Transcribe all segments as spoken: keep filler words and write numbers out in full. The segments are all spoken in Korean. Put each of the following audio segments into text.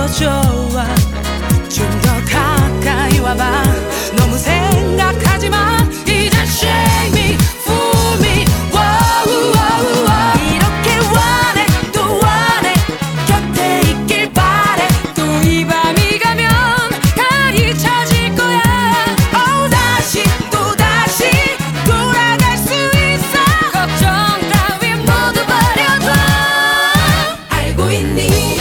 좋아. 좀 더 가까이 와봐. 너무 생각하지 마. 이젠 shake me, fool me, wow, wow, wow. 이렇게 원해 또 원해. 곁에 있길 바래. 또 이 밤이 가면 다 잊혀질 거야. oh, 다시 또 다시 돌아갈 수 있어. 걱정 따윈 모두 버려둬. 알고 있니?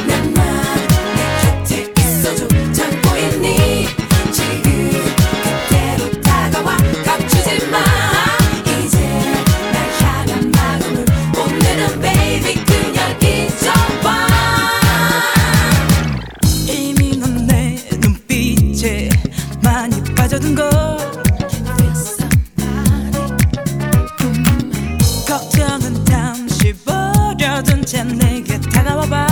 많이 빠져든 걸 걱정은 잠시 버려둔 채 내게 다가와봐.